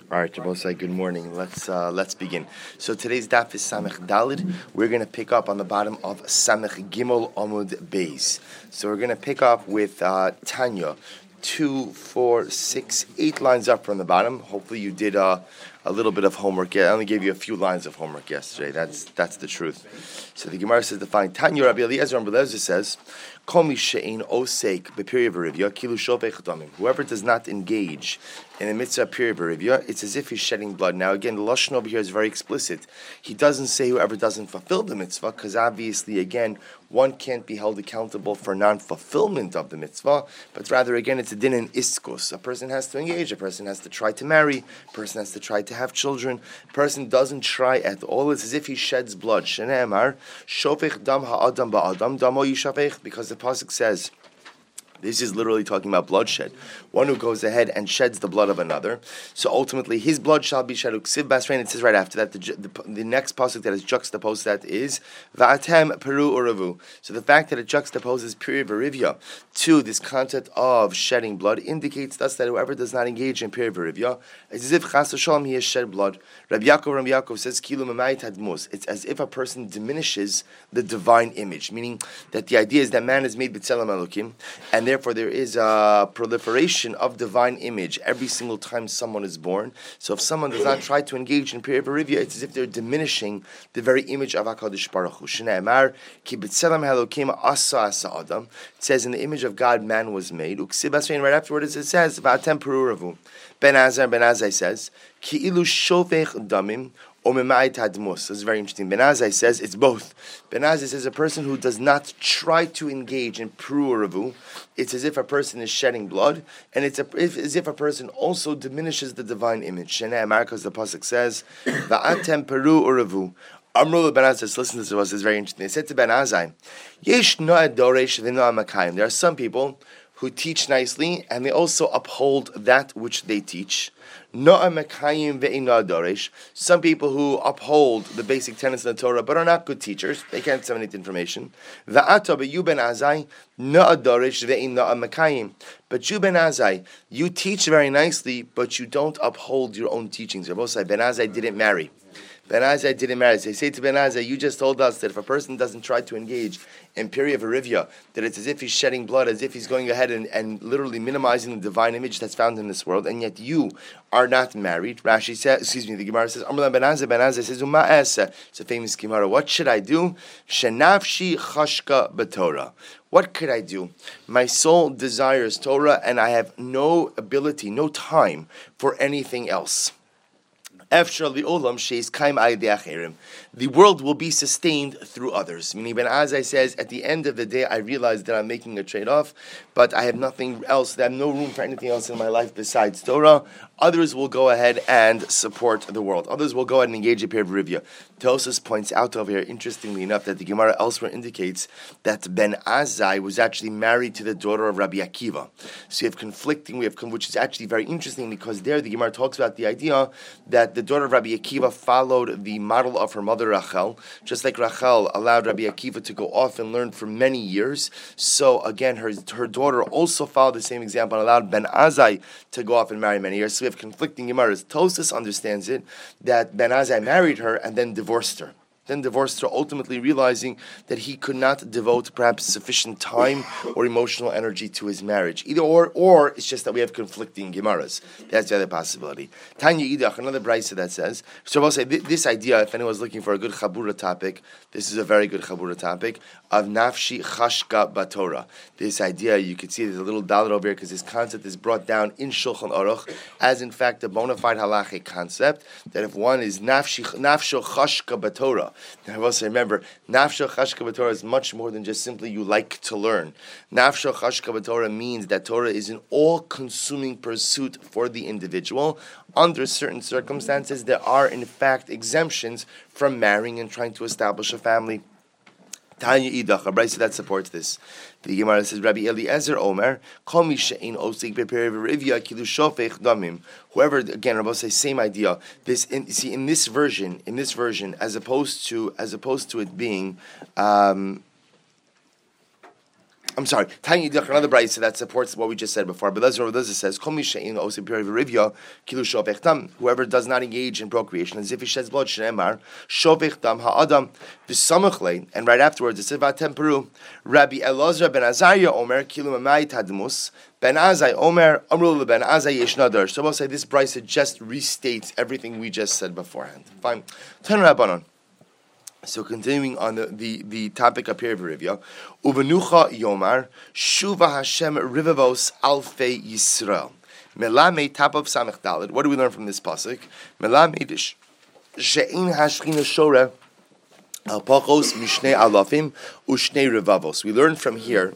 All right, Jabosai, good morning. Let's begin. So today's daf is Samech Dalid. We're going to pick up on the bottom of Samech Gimel Amud Beis. So we're going to pick up with Tanya, 2, 4, 6, 8 lines up from the bottom. Hopefully you did a little bit of homework. I only gave you a few lines of homework yesterday. That's the truth. So the Gemara says the following. Tanya Rabbi Eliezer and Rabbi Eliezer says, Whoever does not engage in the mitzvah period berivia, it's as if he's shedding blood. Now again, the lashon over here is very explicit. He doesn't say whoever doesn't fulfill the mitzvah, because obviously, again, one can't be held accountable for non-fulfillment of the mitzvah, but rather, again, it's a din in iskos. A person has to engage, a person has to try to marry, a person has to try to have children. A person doesn't try at all. It's as if he sheds blood. Shene'emar, shofech dam ha'adam ba'adam, damo yishafech, because the pasuk says, this is literally talking about bloodshed. One who goes ahead and sheds the blood of another. So ultimately, his blood shall be shed. Uksiv basrein. It says right after that, the next pasuk that is juxtaposed that is va'atem peru uravu. So the fact that it juxtaposes period berivia to this concept of shedding blood indicates thus that whoever does not engage in period berivia, it's as if chas v'shalom he has shed blood. Rabbi Yaakov says kilu mamayit hadmus. It's as if a person diminishes the divine image, meaning that the idea is that man is made b'tzelem elokim, and therefore there is a proliferation of divine image every single time someone is born. So if someone does not try to engage in period berivia, it's as if they're diminishing the very image of HaKadosh Baruch Hu. Shne'emar ki b'tzelem elokim asa adam. It says in the image of God man was made. Uksib asrein, right afterwards it says va'atem peru uravu. Ben Azai says ki ilu shofech damim. This is very interesting. Ben Azai says it's both. Ben Azai says a person who does not try to engage in peru uravu, it's as if a person is shedding blood, and it's as if a person also diminishes the divine image. Shene'emar, because the pasuk says, "Va'atem peru uravu." Amrul Ben Azai, listen to this. It's very interesting. They said to Ben Azai, "Yesh no'ad doresh v'no'ad makayim." There are some people who teach nicely, and they also uphold that which they teach. Some people who uphold the basic tenets of the Torah but are not good teachers, they can't disseminate information. But you, Ben Azai, you teach very nicely, but you don't uphold your own teachings. Ben Azai didn't marry. Ben Azai didn't marry. They say to Ben Azai, you just told us that if a person doesn't try to engage in period berivia, that it's as if he's shedding blood, as if he's going ahead and literally minimizing the divine image that's found in this world, and yet you are not married. Rashi says, the Gemara says, Ben Azai says, it's a famous Gemara, what should I do? Shenafshi chashka b'Torah. What could I do? My soul desires Torah, and I have no ability, no time for anything else. The world will be sustained through others. Meaning, Ben Azai says, at the end of the day, I realize that I'm making a trade-off, but I have nothing else, I have no room for anything else in my life besides Torah. Others will go ahead and support the world. Others will go ahead and engage in period berivia. Tosas points out over here, interestingly enough, that the Gemara elsewhere indicates that Ben Azai was actually married to the daughter of Rabbi Akiva. So you have conflicting, which is actually very interesting, because there the Gemara talks about the idea that the daughter of Rabbi Akiva followed the model of her mother Rachel, just like Rachel allowed Rabbi Akiva to go off and learn for many years. So again, her daughter also followed the same example and allowed Ben Azai to go off and marry many years. So we have conflicting Gemaras. Tosas understands it that Ben Azai married her and then divorced her. Ultimately realizing that he could not devote perhaps sufficient time or emotional energy to his marriage. Either or it's just that we have conflicting Gemaras. That's the other possibility. Tanya Idach, another brisa that says, so I'll say this idea, if anyone's looking for a good Chabura topic, this is a very good Chabura topic, of Nafshi Chashka Batorah. This idea, you can see there's a little dalet over here, because this concept is brought down in Shulchan Aruch as in fact a bona fide halachic concept, that if one is Nafsho Chashka Batorah, now, I also remember, Nafsho Chashka B'Torah is much more than just simply you like to learn. Nafsho Chashka B'Torah means that Torah is an all-consuming pursuit for the individual. Under certain circumstances, there are in fact exemptions from marrying and trying to establish a family. Tanya Idach, a brisa that supports this. The Gemara says, Rabbi Eliezer Omer, Kol mi she'ein osik b'periv rivya kilu shofech damim. Whoever, again, Rabbi says, same idea. In this version, as opposed to it being I'm sorry. Tiny Yidach, another brayso that supports what we just said before. But Lezer says, whoever does not engage in procreation, as if he sheds blood, Shneimar, Shovech Dam Ha'adam, V'samachle, and right afterwards, it says, Vatemperu, Rabbi Elazar ben Azariah Omer, Kilu Mamai Tadmus, Ben Azai Omer, Amrul ben Azai Yeshnadar. So we'll say this brayso just restates everything we just said beforehand. Fine. Turn Rabbanon. So continuing on the topic up here, V'rivya, Uvenucha Yomar, Shuva Hashem Rivavos Alfei Yisrael. Melamed top of Samech Daled. What do we learn from this pasuk? Melamed She'in Hashchina Shora Alpachos Mishnei Alafim Ushnei Revavos. We learn from here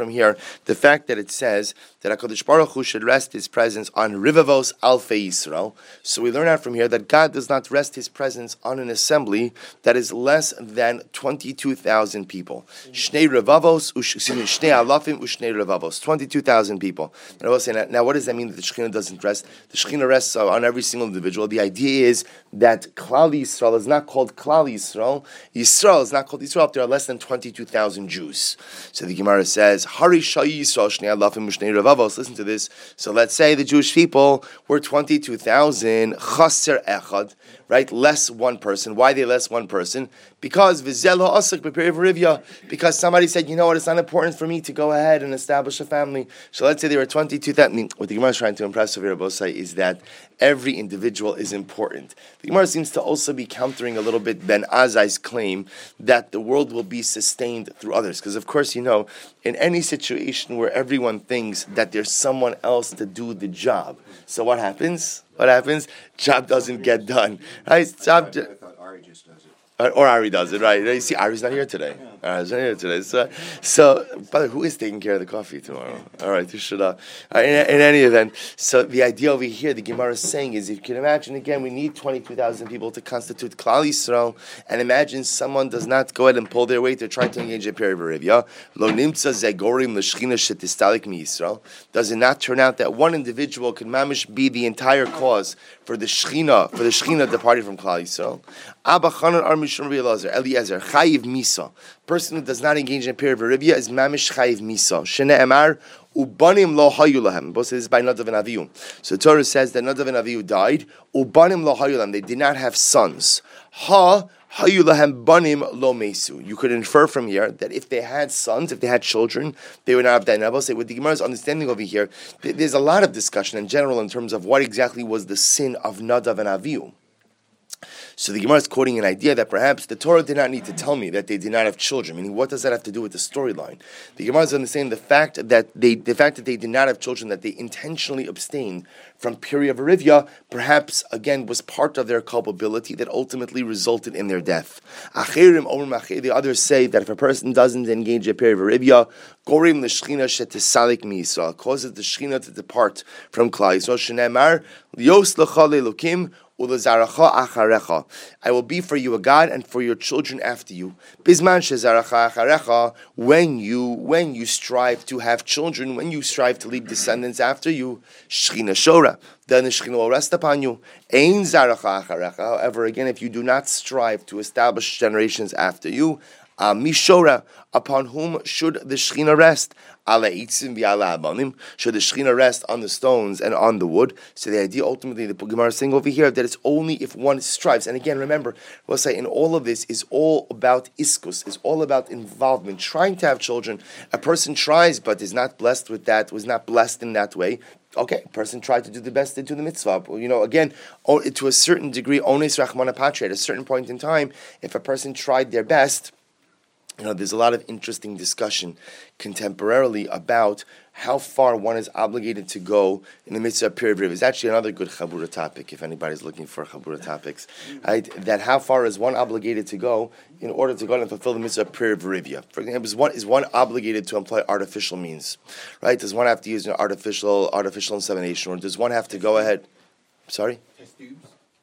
the fact that it says that HaKadosh Baruch Hu should rest His presence on Rivavos Alfei Yisrael. So we learn out from here that God does not rest His presence on an assembly that is less than 22,000 people. Shnei Revavos, Shnei Alafim Ushnei Revavos. 22,000 people. And I will say now, what does that mean that the Shekhinah doesn't rest? The Shekhinah rests on every single individual. The idea is that Klal Yisrael is not called Klal Yisrael. Yisrael is not called Yisrael if there are less than 22,000 Jews. So the Gemara says, Hari Shayi Yisrael Shnei Alafim Ushnei Revavos. Listen to this. So let's say the Jewish people were 22,000, chaser echad, right? Less one person. Why they less one person? Because v'zelo asik b'periv rivya. Because somebody said, you know what? It's not important for me to go ahead and establish a family. So let's say they were 22,000. What the Gemara is trying to impress over here, Bosai, is that every individual is important. The Gemara seems to also be countering a little bit Ben Azai's claim that the world will be sustained through others. Because of course, you know, in any situation where everyone thinks that there's someone else to do the job, so what happens? Job doesn't get done. Right? I thought Ari just does it. Or Ari does it, right? You see, Ari's not here today. Ari's not here today. So, by the way, who is taking care of the coffee tomorrow? All right, you should. In any event, so the idea over here, the Gemara is saying is, if you can imagine, again, we need 22,000 people to constitute Klal Yisrael, and imagine someone does not go ahead and pull their weight to try to engage in Perivarivya. Lo nimtza zegorim l'shchina shetistalik mi Yisrael. Does it not turn out that one individual could mamish be the entire cause for the Shechina departing from Klal Yisrael? Abba Chanan Ar Mishum Eliezer Chayiv Misa. Person who does not engage in Perivarivya is mamish Chayiv Misa. Shene Emar Ubanim lo hayu lahem. Both this is by Nadav and Avihu. So the Torah says that Nadav and Avihu died. Ubanim lo hayu lahem. They did not have sons. Hayu lahem banim lo mesu. You could infer from here that if they had sons, if they had children, they would not have died. And I will say, with the Gemara's understanding over here, there's a lot of discussion in general in terms of what exactly was the sin of Nadav and Avihu. So the Gemara is quoting an idea that perhaps the Torah did not need to tell me that they did not have children. Meaning, what does that have to do with the storyline? The Gemara is understanding the fact that they did not have children, that they intentionally abstained from Perivarivya, perhaps again was part of their culpability that ultimately resulted in their death. The others say that if a person doesn't engage in Perivarivya, Gorim l'shchina shetisalik mi Yisrael, causes the Shechina to depart from Klal Yisrael. Shenemar lios l'cha le'elokim. I will be for you a God and for your children after you. Bisman shezaracha acharecha, when you strive to have children, when you strive to leave descendants after you, Shechina shora, then the Shechina will rest upon you. Ein zaracha acharecha. However, again, if you do not strive to establish generations after you, Mishora, upon whom should the Shechina rest? Ala itzim v'ala abanim. Should the Shechina rest on the stones and on the wood? So the idea, ultimately, the Gemara is saying over here that it's only if one strives. And again, remember, we'll say in all of this is all about iskus, is all about involvement, trying to have children. A person tries but is not blessed with that, was not blessed in that way. Okay, a person tried to do the best to do the mitzvah. You know, again, to a certain degree, ones rachmana patria, at a certain point in time, if a person tried their best, you know, there's a lot of interesting discussion contemporarily about how far one is obligated to go in the mitzvah of Perivarivya. It's actually another good Chabura topic, if anybody's looking for Chabura topics. Right? That how far is one obligated to go in order to go and fulfill the mitzvah of Perivarivya? For example, is one obligated to employ artificial means? Right? Does one have to use an artificial insemination, or does one have to go ahead? Sorry? Test tubes.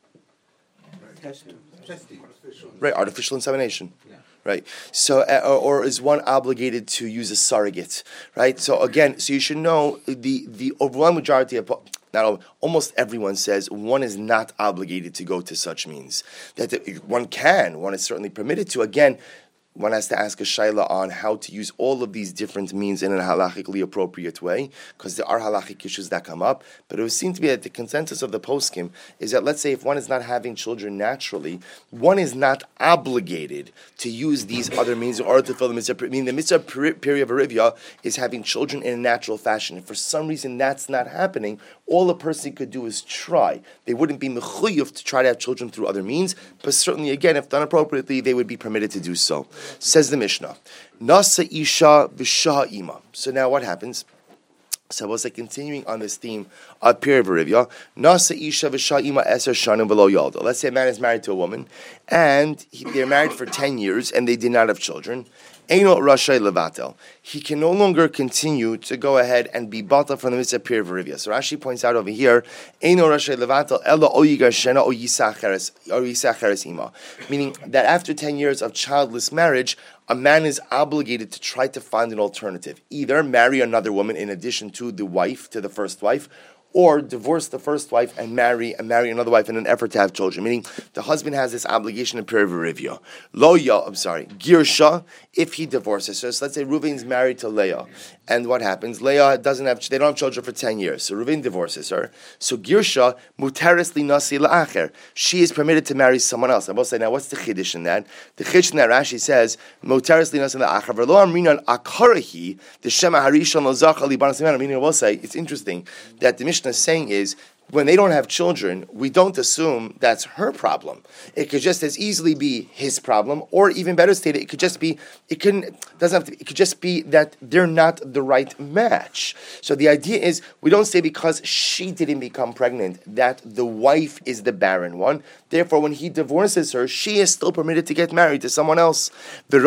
Test tubes. Right, artificial insemination. Yeah. Right. So, or is one obligated to use a surrogate? Right. So again, so you should know the overwhelming majority of almost everyone says one is not obligated to go to such means. That one is certainly permitted to. Again, one has to ask a shaila on how to use all of these different means in a halachically appropriate way, because there are halachic issues that come up. But it would seem to be that the consensus of the poskim is that, let's say, if one is not having children naturally, one is not obligated to use these other means in order to fill the mitzvah. I mean, the mitzvah peri of Arivia is having children in a natural fashion. If for some reason that's not happening, all a person could do is try. They wouldn't be mechuyuf to try to have children through other means, but certainly, again, if done appropriately, they would be permitted to do so. Says the Mishnah, Nasa Isha V'Shah Ima. So now what happens? So we'll say, continuing on this theme of Peri V'Rivya, Nasa Isha V'Shah Ima Eser Shanim V'Lo Yalda. Let's say a man is married to a woman, and they're married for 10 years, and they did not have children. Eino Rashay Levatel. He can no longer continue to go ahead and be bata from the mitzvah Peri V'Rivya. So Rashi points out over here, Eino Rashay Levatel Ela O Yigar Shena O Yisacheres Ima. Meaning that after 10 years of childless marriage, a man is obligated to try to find an alternative. Either marry another woman in addition to the first wife, or divorce the first wife and marry another wife in an effort to have children. Meaning, the husband has this obligation of Peri V'Rivya. Girsha, if he divorces her. So let's say Reuven's married to Leah, and what happens? Leah they don't have children for 10 years. So Reuven divorces her. So Girsha, muteris li nasi la'acher. She is permitted to marry someone else. I will say, now what's the chiddush in that? The chiddush in that Rashi says, muteris li nasi la'acher. V'lo amrinan akarahi, the shema harishon lo zacha li banas imana. Meaning, I will say, it's interesting that the Mishnah is saying is, when they don't have children, we don't assume that's her problem. It could just as easily be his problem, or even better stated, it could just be it could just be that they're not the right match. So the idea is, we don't say because she didn't become pregnant that the wife is the barren one. Therefore, when he divorces her, she is still permitted to get married to someone else. And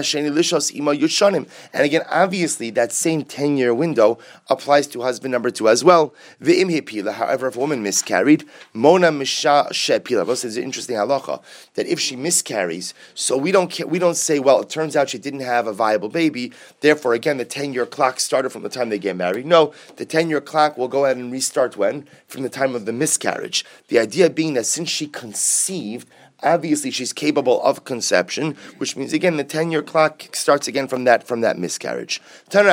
again, obviously, that same 10-year window applies to husband number 2 as well. However, if a woman miscarried, Mona Misha Shepila. This is an interesting halacha, that if she miscarries, so we don't say, well, it turns out she didn't have a viable baby, therefore, again, the 10-year clock started from the time they get married. No, the 10-year clock will go ahead and restart when? From the time of the miscarriage. The idea being that since she conceived, obviously she's capable of conception, which means, again, the 10-year clock starts again from that miscarriage.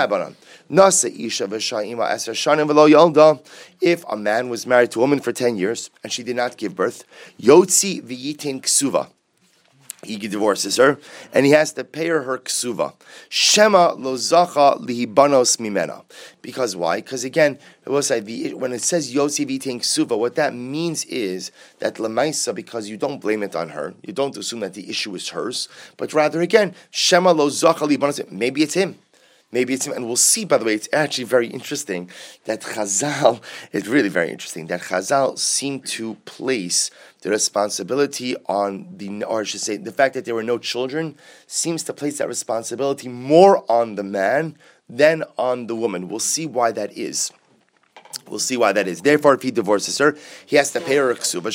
If a man was married to a woman for 10 years and she did not give birth, Yotzi v'yitin ksuva. He divorces her, and he has to pay her ksuva. Shema lo zacha lihibanos mimena. Because why? Because again, when it says Yotzi v'yitin ksuva, what that means is that lemaisa, because you don't blame it on her, you don't assume that the issue is hers, but rather again, Shema lo zacha lihibanos. Maybe it's him. And we'll see, by the way, it's actually very interesting that Chazal, it's really very interesting, that Chazal seem to place the responsibility on the fact that there were no children seems to place that responsibility more on the man than on the woman. We'll see why that is. Therefore, if he divorces her, he has to pay her a ksuva.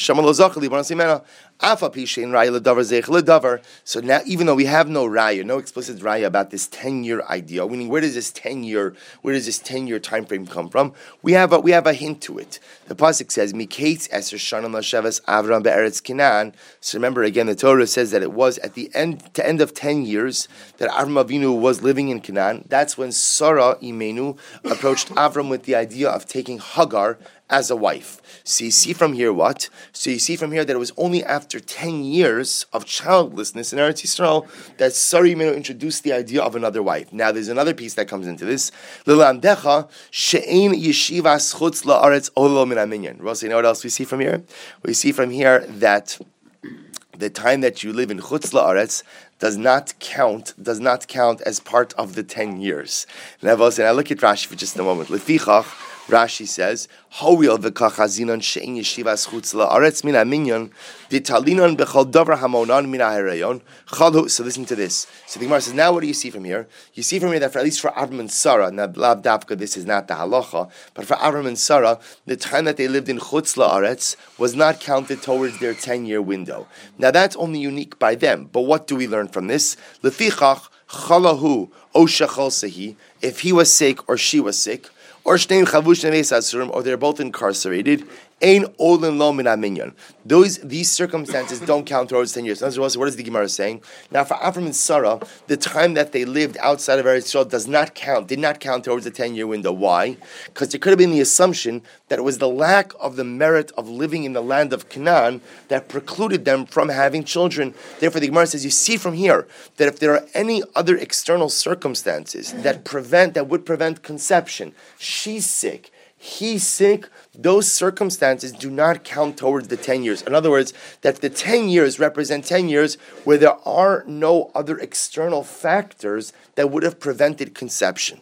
So now, even though we have no raya, no explicit raya about this 10-year idea, meaning where does this 10-year time frame come from? We have a hint to it. The pasuk says, "Miketz eser shanim lashavas Avram be'eretz Canaan." So remember again, the Torah says that it was at the end of 10 years that Avram Avinu was living in Canaan. That's when Sarah Imenu approached Avram with the idea of taking Hagar as a wife. So you see from here what? So you see from here that it was only after 10 years of childlessness in Eretz Yisrael that Sarah Imenu introduced the idea of another wife. Now there's another piece that comes into this. Lilandecha she'ein yeshivas chutz la'aretz olo min haminyan. Ross, you know what else we see from here? We see from here that the time that you live in chutz la'aretz does not count as part of the 10 years. And I look at Rashi for just a moment. Lefichach, Rashi says, "Hoil v'kachazinon she'in yeshivas chutz la'aretz min haminyan v'talinon b'chol davar hamonan min ha'harayon chalhu." So listen to this. So the Gemara says, now what do you see from here? You see from here that at least for Avram and Sarah, now lav dafka, this is not the halacha, but for Avram and Sarah, the time that they lived in chutz la'aretz was not counted towards their 10-year window. Now that's only unique by them. But what do we learn from this? Lefichach chalahu o shachal sehi. If he was sick or she was sick, or they're both incarcerated, Ein olin lo min aminyan. These circumstances don't count towards 10 years. In other words, what is the Gemara saying? Now, for Avram and Sarah, the time that they lived outside of Eretz Yisrael did not count towards the 10-year window. Why? Because there could have been the assumption that it was the lack of the merit of living in the land of Canaan that precluded them from having children. Therefore, the Gemara says, you see from here that if there are any other external circumstances that would prevent conception, she's sick, he's sick, those circumstances do not count towards the 10 years. In other words, that the 10 years represent 10 years where there are no other external factors that would have prevented conception.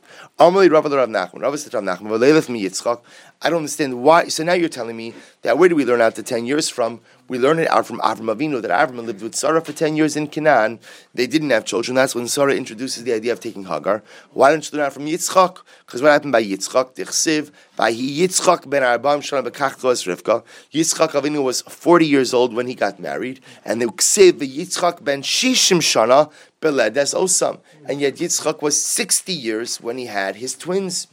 I don't understand why. So now you're telling me that where do we learn out the 10 years from? We learn it out from Avram Avinu, that Avram lived with Sarah for 10 years in Canaan. They didn't have children. That's when Sarah introduces the idea of taking Hagar. Why don't you learn out from Yitzchak? Because what happened by Yitzchak? Tichsiv, Vahi Yitzchak ben Arbam Shalom Bekachtos Rivka. Yitzchak Avinu was 40 years old when he got married. And the Ksiv, Yitzchak ben Shishim Shana Beledes Osam. And yet Yitzchak was 60 years when he had his twins.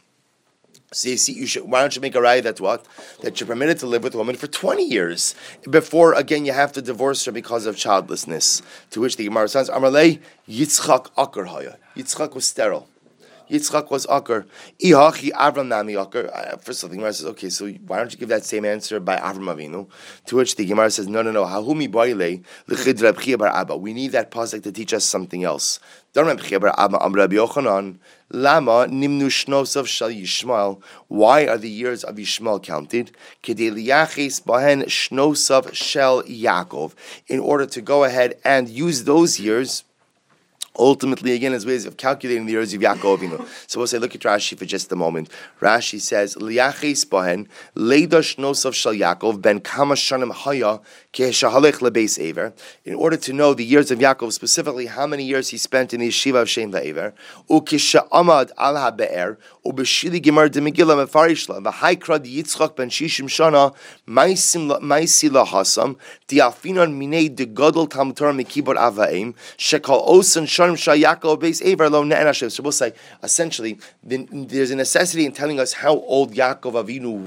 So you see, why don't you make a raya that you're permitted to live with a woman for 20 years before, again, you have to divorce her because of childlessness. To which the Gemara says, Amarlei, Yitzchak akar haya. Yitzchak was sterile. Yitzchak was akar. Ihachi Avram nami akar. First of all, the Gemara says, okay, so why don't you give that same answer by Avram Avinu? To which the Gemara says, no. Hahumi boile l'chid Reb Chia bar Abba. We need that pasuk to teach us something else. Reb Chia bar Abba am Rabbi Yochanan. Lama nimnu shnosav shal Yishmael. Why are the years of Yishmael counted? Kedei liyachis bahen shnosav shel Yaakov. In order to go ahead and use those years, ultimately, again, as ways of calculating the years of Yaakov Avinu. So we'll say, look at Rashi for just a moment. Rashi says, "Liyachis bahen leida shnosav shel Yaakov ben kama shanim haya ke'eshahalech lebeis Ever." In order to know the years of Yaakov, specifically how many years he spent in the yeshiva of Shem va'Ever, ukisha amad al habe'er ubeshili gemar de Megillah mefarishla v'haikrad Yitzchak ben shishim shana ma'isi lahasam diafinon minei de gadol talmud Torah mikibor avaim shekal osan shana. So we'll say, essentially, there's a necessity in telling us how old Yaakov Avinu,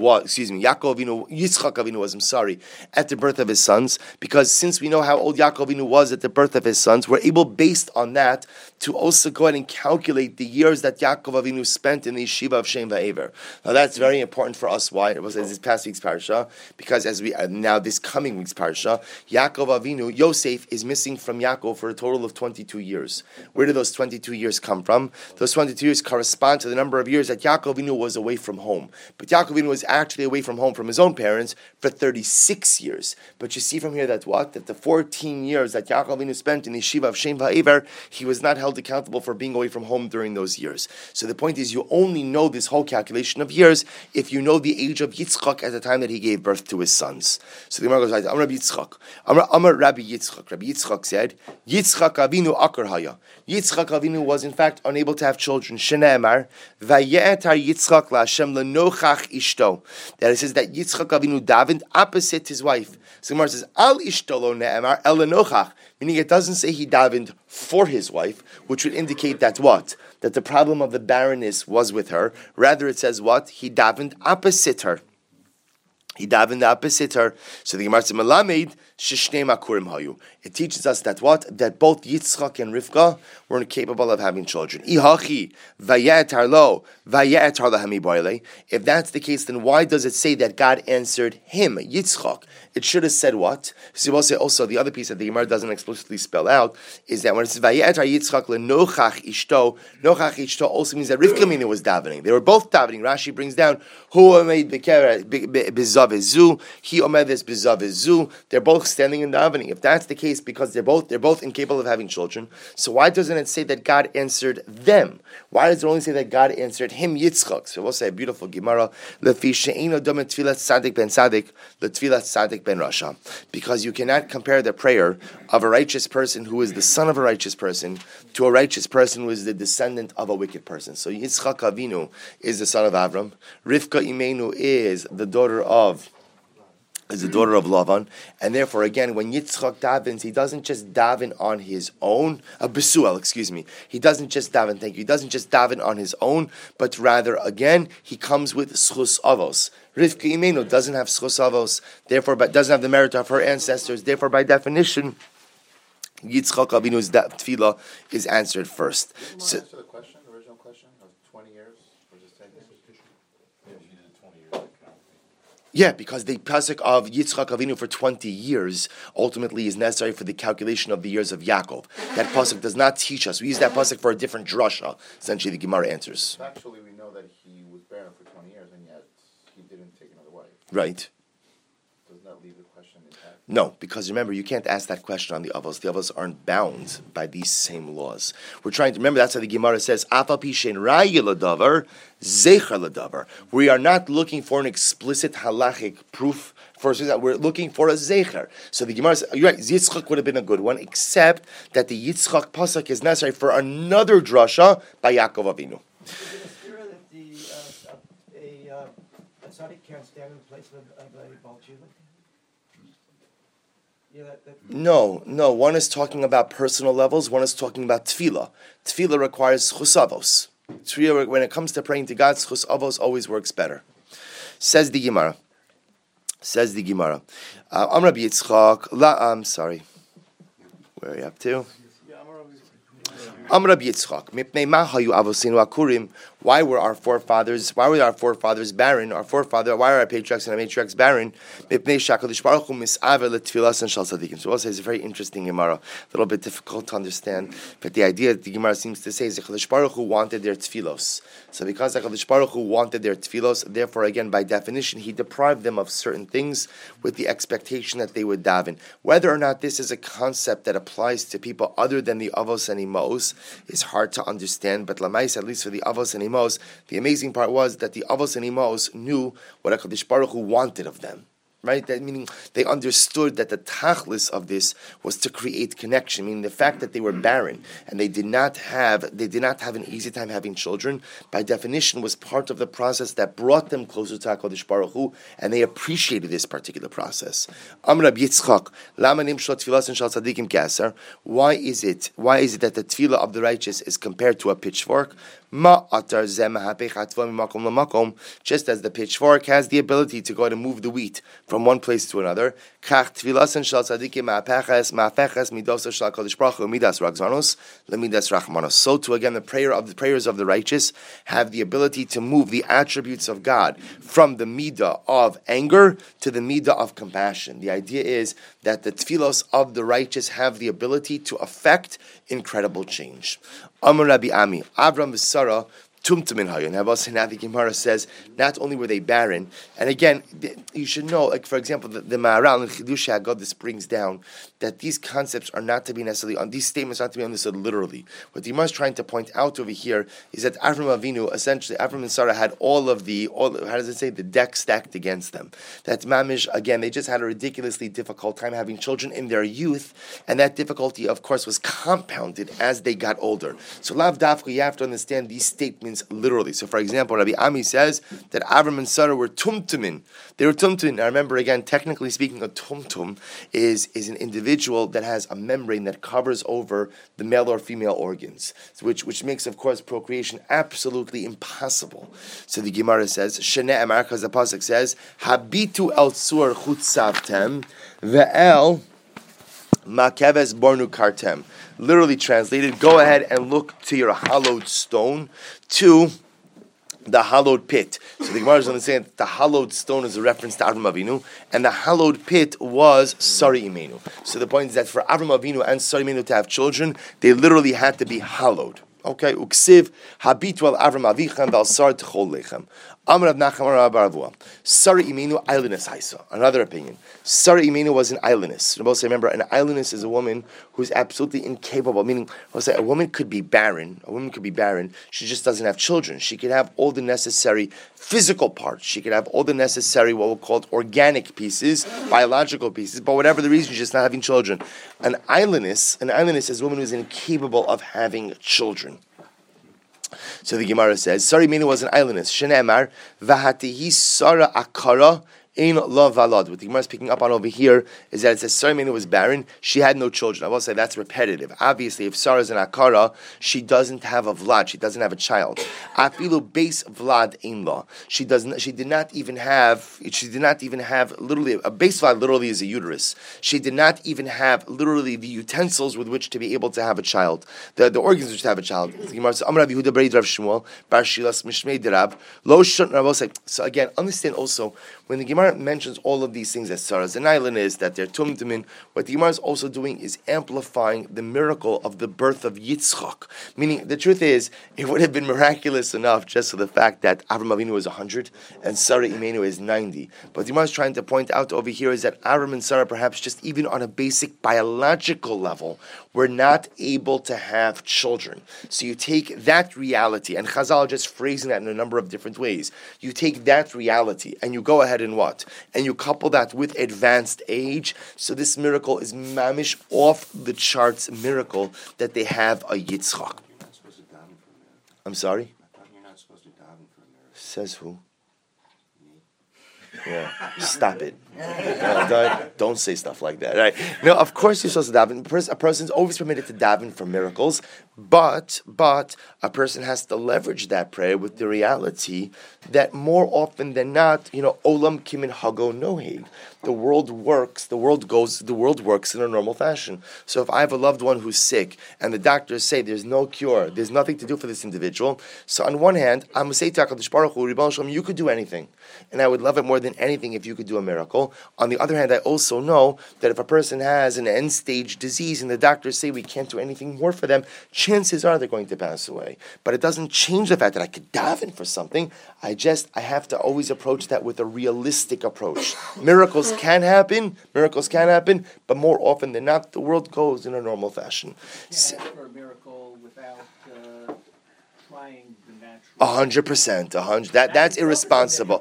Yitzchak Avinu was, at the birth of his sons, because since we know how old Yaakov Avinu was at the birth of his sons, we're able, based on that, to also go ahead and calculate the years that Yaakov Avinu spent in the yeshiva of Shem va'Ever. Now that's very important for us. Why? It was this past week's parasha, because as we now this coming week's parasha, Yaakov Avinu, Yosef, is missing from Yaakov for a total of 22 years. Where did those 22 years come from? Those 22 years correspond to the number of years that Yaakov Avinu was away from home. But Yaakov Avinu was actually away from home from his own parents for 36 years. But you see from here that That the 14 years that Yaakov Avinu spent in the yeshiva of Shem va'Ever, he was not held accountable for being away from home during those years. So the point is, you only know this whole calculation of years if you know the age of Yitzchak at the time that he gave birth to his sons. So the Gemara goes, Amar Rabbi Yitzchak. Amar Rabbi Yitzchak. Rabbi Yitzchak said, Yitzchak Avinu akar haya. Yitzchak Avinu was in fact unable to have children. Shene'emar, Vaye'etar Yitzchak la'Hashem lenochach ishto. That it says that Yitzchak Avinu davened opposite his wife. So Gemara says, Al ishto lo ne'emar el lenochach. Meaning it doesn't say he davened for his wife, which would indicate that what? That the problem of the barrenness was with her. Rather it says what? He davened opposite her. He davened opposite her. So the Gemara says, Melamed sheshnei makurim hayu. It teaches us that what? That both Yitzchak and Rivka were incapable of having children. Ihachi vayetar lo vayetar lahami boile. If that's the case, then why does it say that God answered him, Yitzchak? It should have said what? So we'll say also the other piece that the Gemara doesn't explicitly spell out is that when it says vayetar Yitzchak lenochach ishto, nochach ishto also means that Rivka Mina was davening. They were both davening. Rashi brings down who made bizav. He omed this bizav. They're both standing in davening. If that's the case, because they're both incapable of having children, so why doesn't it say that God answered them? Why does it only say that God answered him, Yitzchak? So we'll say a beautiful Gemara, lefi she'eino dome tfilat tzaddik ben tzaddik letfilat tzaddik ben rasha, because you cannot compare the prayer of a righteous person who is the son of a righteous person to a righteous person who is the descendant of a wicked person. So Yitzchak Avinu is the son of Avram. Rivka Imenu is the daughter of is the daughter of Lavan, and therefore, again, when Yitzchak davens, he doesn't just daven on his own. Besuel, excuse me. He doesn't just daven. Thank you. He doesn't just daven on his own, but rather, again, he comes with schus avos. Rivka Imenu doesn't have schus avos, therefore, but doesn't have the merit of her ancestors. Therefore, by definition, Yitzchak Avinu's tefillah is answered first. So, answer the question, the original question of 20 years versus 10 years? Yeah, if you did it 20 years. Yeah, because the pasuk of Yitzchak Avinu for 20 years ultimately is necessary for the calculation of the years of Yaakov. That pasuk does not teach us. We use that pasuk for a different drasha. Essentially, the Gemara answers. Actually, we know that he was barren for 20 years, and yet he didn't take another wife. Right. Doesn't that leave the question intact? No, because remember, you can't ask that question on the avos. The avos aren't bound by these same laws. We're trying to remember. That's how the Gemara says, "Afal pishen raya ladavar, zecher ladavar." We are not looking for an explicit halachic proof. First, we're looking for a zecher. So the Gemara says, "You're right. Yitzchak would have been a good one, except that the Yitzchak pasuk is necessary for another drasha by Yaakov Avinu." Is it a spirit that a tzaddik can't stand in the place of a Baal Tshuva? Yeah, No. One is talking about personal levels. One is talking about tefillah. Tefillah requires chusavos. When it comes to praying to God, chusavos always works better. Says the Gemara. Amr Yitzchak. I'm sorry. Where are you up to? Amr Yitzchak. Mipnei ma hayu avosinu akurim. Why were our forefathers barren? Why are our patriarchs and our matriarchs barren? Mipnei shakadish baruch hu misaver letfilas and shal tzadikim. So also it's a very interesting Gemara, a little bit difficult to understand, but the idea that the Gemara seems to say is that Chadash Baruch Hu wanted their tfilos. So because Chadash Baruch Hu wanted their tfilos, therefore again by definition he deprived them of certain things with the expectation that they would daven. Whether or not this is a concept that applies to people other than the avos and imos is hard to understand. But lamais, at least for the avos and imos, the amazing part was that the avos and imos knew what HaKadosh Baruch Hu wanted of them. Right? That meaning they understood that the tachlis of this was to create connection. Meaning the fact that they were barren and they did not have an easy time having children, by definition was part of the process that brought them closer to HaKadosh Baruch Hu, and they appreciated this particular process. Amr Rabbi Yitzchak, Lama nimshot tfilas and shal tzadikim keser. Why is it that the tefillah of the righteous is compared to a pitchfork? Just as the pitchfork has the ability to go and move the wheat from one place to another, so too again the prayers of the righteous have the ability to move the attributes of God from the midah of anger to the midah of compassion. The idea is that the tefillos of the righteous have the ability to affect incredible change. Amar Rabbi Ami, Avram and Sarah, Tumtumin Hayon. Now the Gemara says not only were they barren, and again you should know, like for example, the Maharal and Chidush HaGod, this brings down that these concepts are not to be necessarily on these statements not to be understood literally. What the Gemara is trying to point out over here is that Avram Avinu, essentially Avram and Sarah had the deck stacked against them. That Mamish, again, they just had a ridiculously difficult time having children in their youth, and that difficulty of course was compounded as they got older. So Lav Dafka, you have to understand these statements literally. So for example, Rabbi Ami says that Avram and Sarah were tumtumin. They were tumtumin. Now remember again, technically speaking, a tumtum is an individual that has a membrane that covers over the male or female organs, which makes of course procreation absolutely impossible. So the Gemara says, Shnei Amar, because the pasuk says, Habitu el sur chutzavtem ve'el makeves bornu kartem. Literally translated, go ahead and look to your hallowed stone, to the hallowed pit. So the Gemara is understanding that the hallowed stone is a reference to Avram Avinu, and the hallowed pit was Sari Imenu. So the point is that for Avram Avinu and Sari Imenu to have children, they literally had to be hallowed. Okay, uksiv habitu al Avram Avichem val Sar techol lechem. Amar Nachman Rav Baravua. Sari Imenu islandess haisa. Another opinion. Sari Imenu was an islandess. Remember, an islandess is a woman who's absolutely incapable. Meaning, a woman could be barren. She just doesn't have children. She could have all the necessary physical parts. She could have all the necessary, what we'll call organic pieces, biological pieces. But whatever the reason, she's just not having children. An islandess is a woman who's incapable of having children. So the Gemara says, Sari Imenu was an islandess. Shenemar, v'hatihi Sara akara Ein la valad. What the Gemara is picking up on over here is that it says Sarah Imenu was barren. She had no children. I will say that's repetitive. Obviously, if Sarah is an akara, she doesn't have a vlad. She doesn't have a child. Afilu base vlad ein la. She did not even have literally a base vlad. Literally is a uterus. She did not even have literally the utensils with which to be able to have a child. The organs which to have a child. The Gemara says Amar Rabbi Yehuda B'rei Rav Shmuel Bar Shilas Mishmei Derav Lo Shon. I will say so again. Understand also when the Gemara mentions all of these things that Sarah Zanailan is, that they're tumtumin, what the Gemara is also doing is amplifying the miracle of the birth of Yitzchak. Meaning, the truth is, it would have been miraculous enough just for the fact that Avram Avinu is 100 and Sarah Imenu is 90. But the Gemara is trying to point out over here is that Avram and Sarah, perhaps just even on a basic biological level, were not able to have children. So you take that reality, and Chazal just phrasing that in a number of different ways. You take that reality and you go ahead and what? And you couple that with advanced age. So this miracle is mamish off the charts miracle that they have a Yitzchak. You're not supposed to daven for a miracle. I'm sorry? I thought you're not supposed to daven for a miracle. Says who? Me. Yeah, stop it. Don't say stuff like that. Right? No, of course you're supposed to daven. A person's always permitted to daven for miracles, but a person has to leverage that prayer with the reality that more often than not, olam kimin hago noheg. The world works in a normal fashion. So if I have a loved one who's sick and the doctors say there's no cure, there's nothing to do for this individual, so on one hand, I'm going to say to HaKadosh Baruch Hu, Ribbon Shalom, you could do anything. And I would love it more than anything if you could do a miracle. On the other hand, I also know that if a person has an end-stage disease and the doctors say we can't do anything more for them, chances are they're going to pass away. But it doesn't change the fact that I could daven for something. I have to always approach that with a realistic approach. Miracles can happen, but more often than not, the world goes in a normal fashion. You can't ask for a miracle without trying the natural. 100%. That's irresponsible.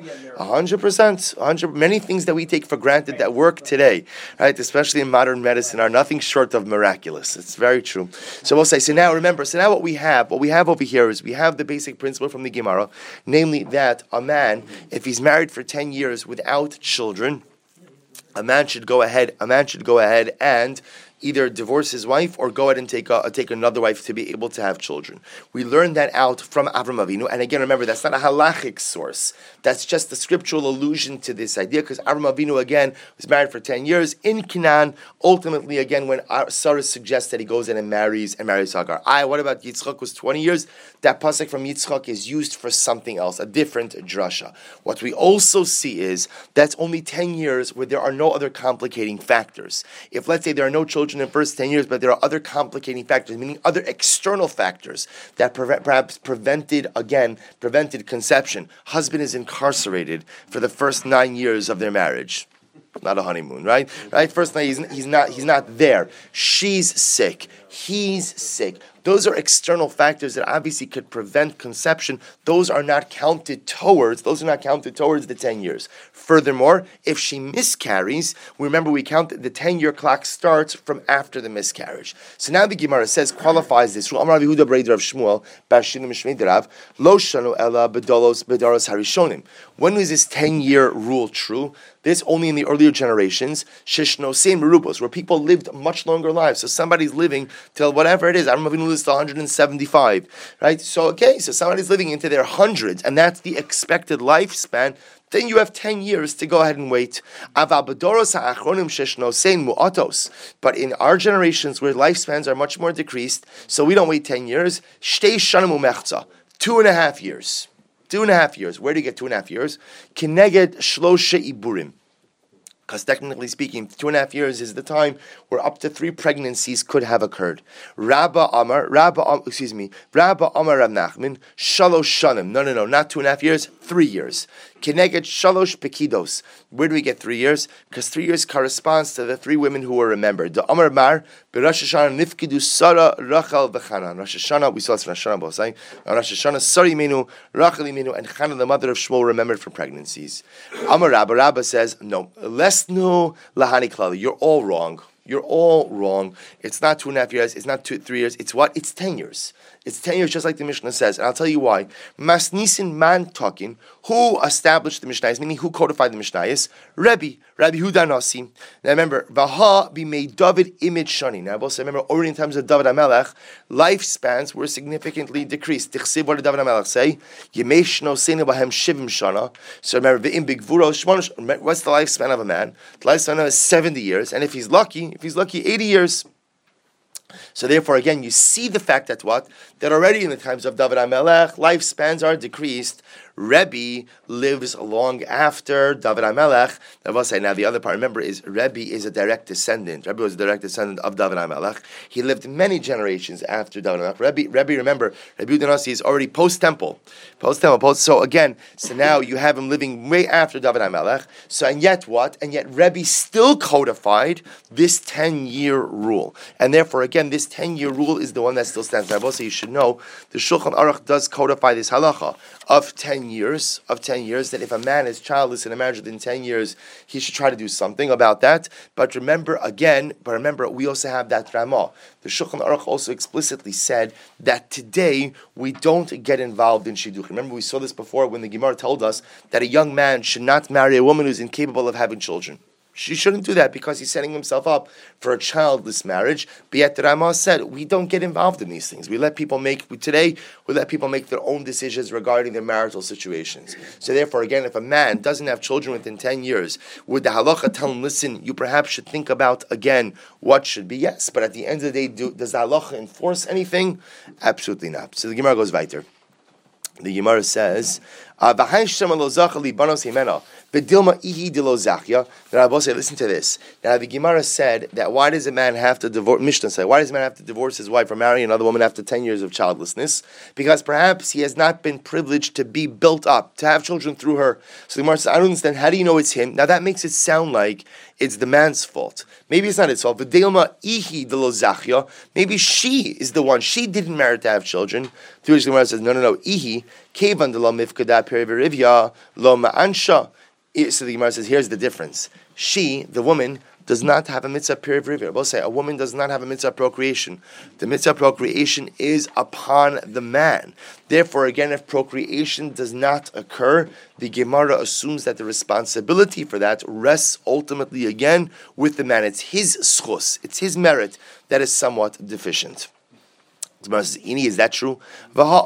100%. Many things that we take for granted that work today, right, especially in modern medicine, are nothing short of miraculous. It's very true. So we'll say. So now what we have over here is we have the basic principle from the Gemara, namely that a man, if he's married for 10 years without children, a man should go ahead and either divorce his wife or go ahead and take another wife to be able to have children. We learned that out from Avram Avinu, and again, remember, that's not a halachic source. That's just a scriptural allusion to this idea, because Avram Avinu, again, was married for 10 years in Canaan. Ultimately, again, when Sarah suggests that he goes in and marries Hagar. What about Yitzchak, was 20 years? That pasuk from Yitzchak is used for something else, a different drasha. What we also see is that's only 10 years where there are no other complicating factors. If, let's say, there are no children in the first 10 years, but there are other complicating factors, meaning other external factors that perhaps prevented conception. Husband is incarcerated for the first 9 years of their marriage. Not a honeymoon, right? First night he's not there. She's sick. He's sick. Those are external factors that obviously could prevent conception. Those are not counted towards the 10 years. Furthermore, if she miscarries, remember we count the 10-year clock starts from after the miscarriage. So now the Gemara qualifies this rule. Amar Rabbi Yehuda B'rei Rav Shmuel Bar Shina Mishmei Derav Lo Shanu Ela Bedalos Harishonim. When was this 10-year rule true? This only in the earlier generations, Shishno Sein Merubos, where people lived much longer lives. So somebody's living till whatever it is. Avram Avinu lives till 175, right? So somebody's living into their hundreds, and that's the expected lifespan. Then you have 10 years to go ahead and wait. But in our generations where lifespans are much more decreased, so we don't wait 10 years, 2.5 years. 2.5 years. Where do you get 2.5 years? Kineged shlosha iburim. Because technically speaking, 2.5 years is the time where up to 3 pregnancies could have occurred. Rabba Amar Rav Nachman, Shalosh Shanim. No, not 2.5 years, 3 years. Kineged Shalosh Pekidos. Where do we get 3 years? Because 3 years corresponds to the 3 women who were remembered. The Amar Mar, Rosh Hashanah Nifkidu Sarah, Rachel, V'Chana. Rosh Hashanah, we saw this in Rosh Hashanah, saying, Rosh Hashanah, Sarah Imenu, Rachel Imenu, and Chana, the mother of Shmuel, remembered for pregnancies. Amar Rabba says, no, Lesnu Lahani Klali, you're all wrong. You're all wrong. It's not 2.5 years. It's not 3 years. It's what? It's 10 years. It's 10 years, just like the Mishnah says. And I'll tell you why. Masnisin man talking. Who established the Mishnayos? Meaning, who codified the Mishnayos? Rabbi Huda Nasi. Now remember, Vaha b'mei David image shani. Now, I also remember, already in times of David HaMelech, lifespans were significantly decreased. Tichsiv, what did David HaMelech say? Yemei shno seinu b'hem shivim shana. So remember, v'im bigvuro shmona. What's the lifespan of a man? The lifespan of a man is 70 years. And if he's lucky, 80 years. So therefore, again, you see the fact that what? That already in the times of David HaMelech, lifespans are decreased. Rebbe lives long after David HaMelech. Now the other part, remember, is Rebbe is a direct descendant. Rebbe was a direct descendant of David HaMelech. He lived many generations after David HaMelech. Rebbe, remember, Rebbe Huda Nasi is already post-temple. So now you have him living way after David HaMelech. So, and yet what? And yet Rebbe still codified this 10-year rule. And therefore, again, this 10-year rule is the one that still stands. Now, also you should know, the Shulchan Aruch does codify this halacha of 10 years, that if a man is childless in a marriage within 10 years, he should try to do something about that. But remember, we also have that Ramah. The Shulchan Aruch also explicitly said that today we don't get involved in shidduch. Remember, we saw this before when the Gemara told us that a young man should not marry a woman who's incapable of having children. She shouldn't do that because he's setting himself up for a childless marriage. But yet the Ramah said, we don't get involved in these things. We let people make their own decisions regarding their marital situations. So therefore, again, if a man doesn't have children within 10 years, would the halacha tell him, listen, you perhaps should think about, again, what should be? Yes, but at the end of the day, does the halacha enforce anything? Absolutely not. So the Gemara goes weiter. The Gemara says, listen to this. Now the Gemara said that why does a man have to divorce? Mishnah said, why does a man have to divorce his wife or marry another woman after 10 years of childlessness? Because perhaps he has not been privileged to be built up, to have children through her. So the Gemara says, I don't understand. How do you know it's him? Now that makes it sound like it's the man's fault. Maybe it's not his fault. Maybe she is the one. She didn't merit to have children. Through which the Gemara says, no. Ihi kevan de lo mifkada perivirivya lo ma'ansha. So the Gemara says, here's the difference. She, the woman, does not have a mitzvah perivirivya. Both say a woman does not have a mitzvah procreation. The mitzvah procreation is upon the man. Therefore, again, if procreation does not occur, the Gemara assumes that the responsibility for that rests ultimately again with the man. It's his schus, it's his merit that is somewhat deficient. The Gemara says, is that true? But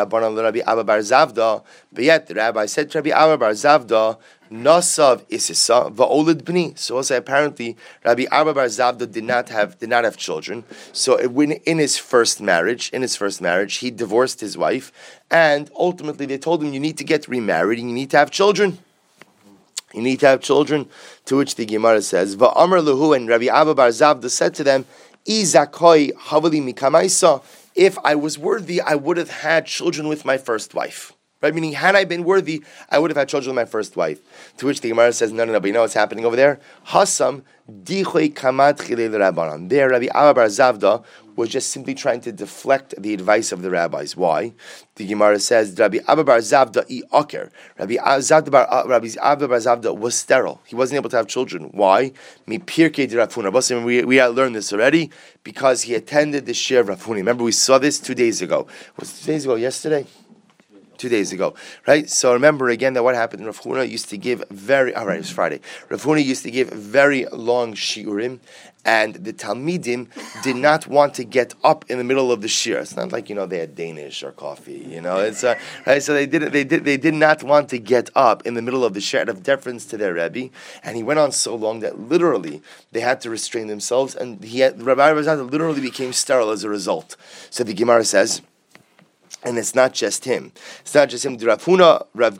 yet the rabbi said to Rabbi Abba bar Zavda, Nasav Isisa va'olid bni. So also apparently Rabbi Abba bar Zavda did not have children. So in his first marriage, he divorced his wife, and ultimately they told him, you need to get remarried and you need to have children. To which the Gemara says, Va'amar lahu, and Rabbi Abba bar Zavda said to them, Izakoi havali mikamaisa. If I was worthy, I would have had children with my first wife. Right? Meaning, had I been worthy, I would have had children with my first wife. To which the Gemara says, no. But you know what's happening over there? Hasam dichoi kamat chilei l'rabbanan. There, Rabbi Abba bar Zavda was just simply trying to deflect the advice of the rabbis. Why? The Gemara says, Rabbi Abba bar Zavda I aker. Rabbi Abba bar Zavda was sterile. He wasn't able to have children. Why? Mi pirkei de Rav Huna. We learned this already because he attended the shir of Rav Huna. Remember, we saw this 2 days ago. Was it 2 days ago? Yesterday? 2 days ago, right? So remember again that what happened. Rav Huna used to give it was Friday. Rav Huna used to give very long shiurim, and the Talmidim did not want to get up in the middle of the shir. It's not like they had Danish or coffee, It's right. So they did not want to get up in the middle of the shir out of deference to their Rebbe, and he went on so long that literally they had to restrain themselves, and Rabbi Razada literally became sterile as a result. So the Gemara says. And it's not just him. Rav Gidel, Rav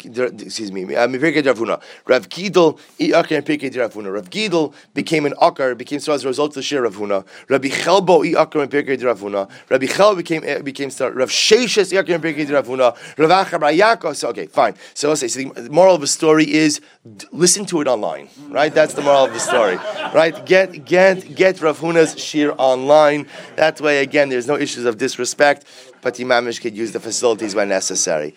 Gidel became an akar, became so as a result of the shir of Huna. Rabbi Chelbo akar and Pirkei Rav Huna. Rabbi Chel became star. Rav Sheshes akar and Pirkei Rav Huna. Rav Acha bar Yaakov. So okay, fine. So let's say the moral of the story is listen to it online. Right? That's the moral of the story. Right? Get Rav Huna's shir online. That way, again, there's no issues of disrespect. But Imamish could use the facilities when necessary.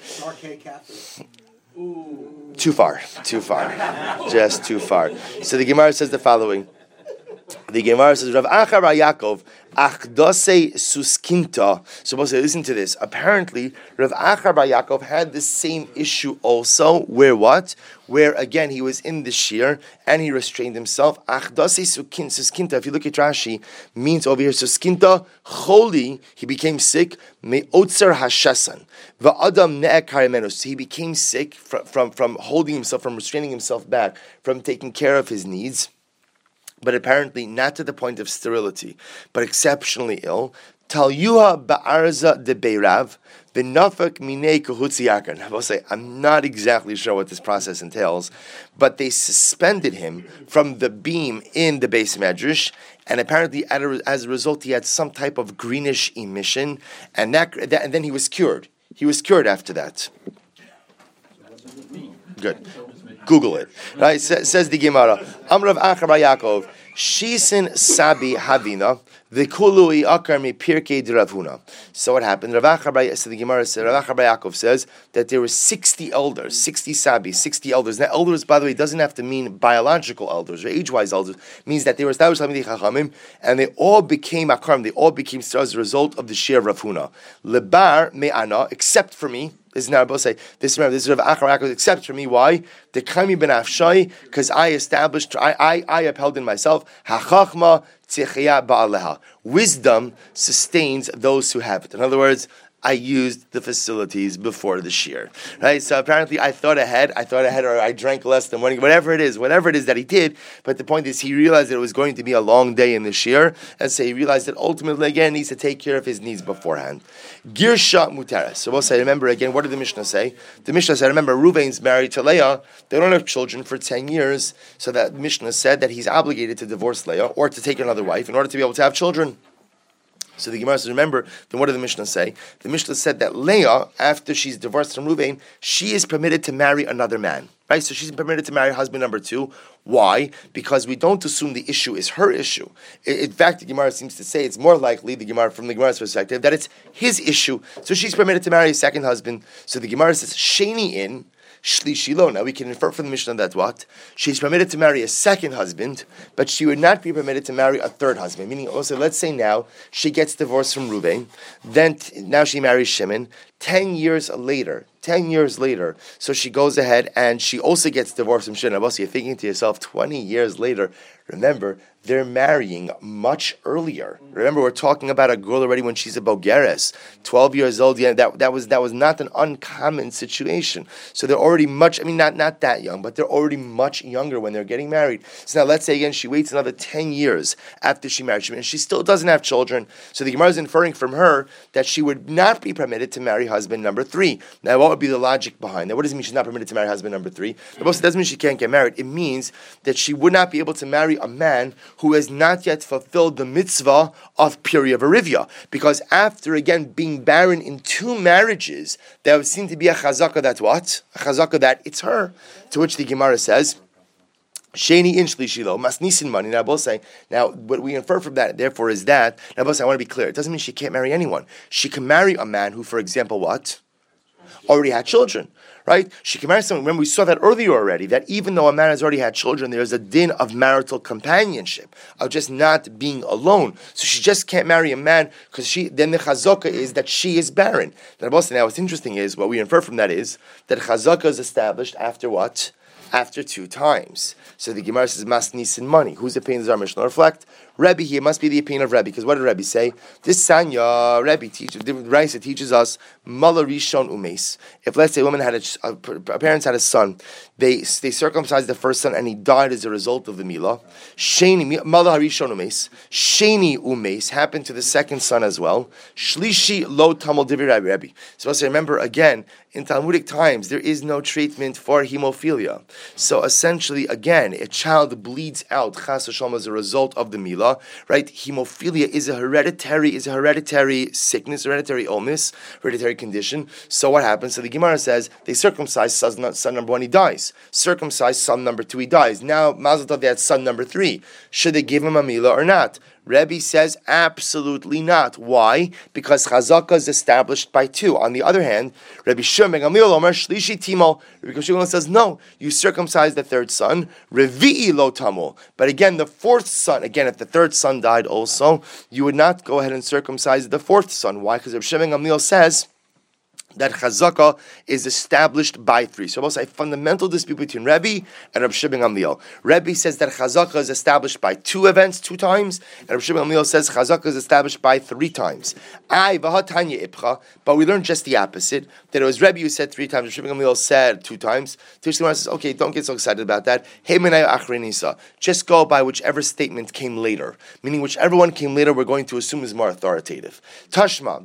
Too far. Just too far. So the Gemara says the following. The Gemara says, Rav Acha bar Yaakov, Achdose Suskinta. So listen to this. Apparently, Rav Acha bar Yaakov had the same issue also, where what? Where again, he was in the shear, and he restrained himself. Achdose Suskinta, if you look at Rashi, means over here, Suskinta, Choli, he became sick, Me'otzer Hashasan. Va'adam ne'ekar imenu. So he became sick from holding himself, from restraining himself back, from taking care of his needs. But apparently not to the point of sterility, but exceptionally ill. Talyuha ba'arza de beirav, v'nafak minei kahutzi yakar. I will say, I'm not exactly sure what this process entails, but they suspended him from the beam in the base medrash, and apparently as a result he had some type of greenish emission, and then he was cured. He was cured after that. Good. Google it. Right? Says the Gemara. Amrav Acha bar Yaakov. Shisin Sabi Havina. V'kului akar mi pirkei de Rav Huna. So what happened? Rav Acha bar Yaakov says that there were 60 elders, 60 Sabi, 60 elders. Now, elders, by the way, doesn't have to mean biological elders or age-wise elders. It means that they were established Talmidei Chachamim, and they all became akarim. They all became stars as a result of the shear of Rav Huna. Lebar me'ana, except for me. This is now both say this. Remember, this is Rav Acha bar Yaakov, except for me. Why? The Kami ben Afshai, because I upheld in myself Hachachma Tzichya Ba'aleha. Wisdom sustains those who have it. In other words, I used the facilities before the shear, right? So apparently I thought ahead, or I drank less than one, whatever it is that he did. But the point is, he realized that it was going to be a long day in the shear, and so he realized that ultimately, again, he needs to take care of his needs beforehand. Girsha Muteres. So we'll say, remember again, what did the Mishnah say? The Mishnah said, remember, Reuven's married to Leah, they don't have children for 10 years, so that Mishnah said that he's obligated to divorce Leah, or to take another wife, in order to be able to have children. So the Gemara says, remember, then what did the Mishnah say? The Mishnah said that Leah, after she's divorced from Reuven, she is permitted to marry another man. Right? So she's permitted to marry husband number 2. Why? Because we don't assume the issue is her issue. In fact, the Gemara seems to say it's more likely, from the Gemara's perspective, that it's his issue. So she's permitted to marry a second husband. So the Gemara says, Sheni in, Shlishi lo. Now we can infer from the Mishnah that what? She's permitted to marry a second husband, but she would not be permitted to marry a third husband. Meaning also, let's say now she gets divorced from Reuven, then now she marries Shimon. 10 years later, so she goes ahead and she also gets divorced from Shimon. Also, you're thinking to yourself, 20 years later, remember, they're marrying much earlier. Remember, we're talking about a girl already when she's a bogeres, 12 years old. Yeah, that was not an uncommon situation. So they're already not that young, but they're already much younger when they're getting married. So now let's say again, she waits another 10 years after she married Shimon, and she still doesn't have children. So the Gemara is inferring from her that she would not be permitted to marry husband number 3. Now, what would be the logic behind that? What does it mean she's not permitted to marry husband number 3? It doesn't mean she can't get married. It means that she would not be able to marry a man who has not yet fulfilled the mitzvah of Pirya Verivya. Because after, again, being barren in 2 marriages, there would seem to be a chazaka that what? A chazaka that it's her. To which the Gemara says, Sheni in Shlishilo, Masnisin money. Now, both saying, now, what we infer from that, therefore, is that, now, both saying, I want to be clear, it doesn't mean she can't marry anyone. She can marry a man who, for example, what? Already had children. Right? She can marry someone. Remember, we saw that earlier already, that even though a man has already had children, there's a din of marital companionship, of just not being alone. So she just can't marry a man, because then the chazaka is that she is barren. Now, what's interesting is, what we infer from that is, that chazaka is established after what? After 2 times. So the Gemara says, Mas Nisin money. Whose opinion does our Mishnah reflect? Rebbe here must be the opinion of Rebbe, because what did Rebbe say? This Sanya, Rebbe teaches us Mala Rishon Umes. If let's say a woman had parents had a son, they circumcised the first son and he died as a result of the Milah. Sheni Mala Rishon Umes. Sheni Umes happened to the second son as well. Shlishi Lo Tamil Divrei Rebbe. So let's remember again, in Talmudic times, there is no treatment for hemophilia. So essentially, again, a child bleeds out, chas v'shalom, as a result of the milah, right? Hemophilia is a hereditary sickness, hereditary illness, hereditary condition. So what happens? So the Gemara says, they circumcise son number 1, he dies. Circumcise son number 2, he dies. Now, Mazel Tov, they had son number 3. Should they give him a milah or not? Rebbe says absolutely not. Why? Because chazaka is established by two. On the other hand, Rebbe Shimon ben Gamliel Omer Shlishi Timol. Rebbe Shimon says no. You circumcise the third son. Revi'i lo tamol. But again, the fourth son. Again, if the third son died also, you would not go ahead and circumcise the fourth son. Why? Because Rebbe Shimon ben Gamliel says that chazaka is established by three. So almost a fundamental dispute between Rebbe and Reb Shimon Gamliel. Rebbe says that chazaka is established by two events, 2 times, and Reb Shimon Gamliel says chazaka is established by 3 times. But we learned just the opposite, that it was Rebbe who said 3 times, Reb Shimon Gamliel said 2 times. Tish says, okay, don't get so excited about that. Just go by whichever statement came later. Meaning whichever one came later, we're going to assume is more authoritative. Tashma,